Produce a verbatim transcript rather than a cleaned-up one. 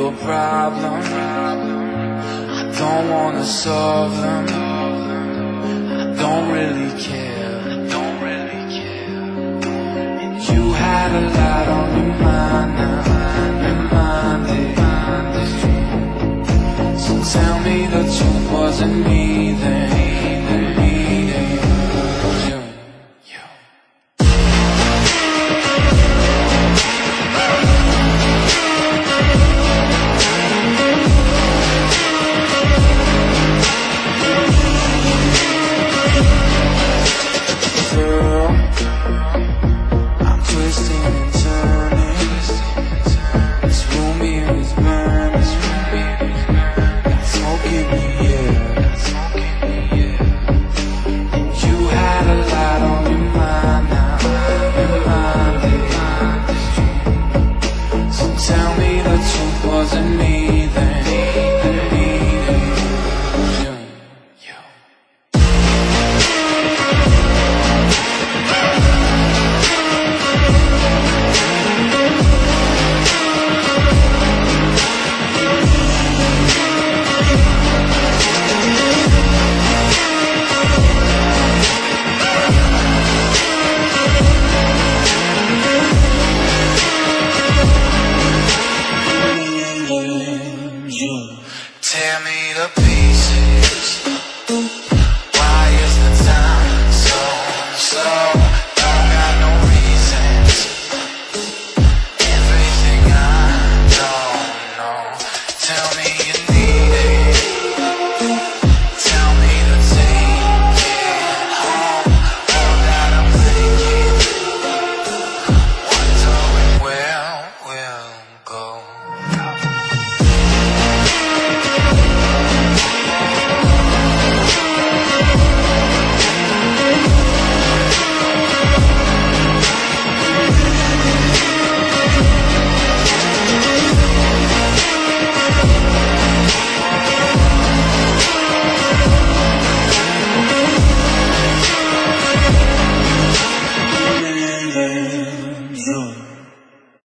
your problem. I don't wanna solve them. I don't really care. I don't really care. And you had a lot on your mind now. Your mind is. So tell me the truth wasn't me.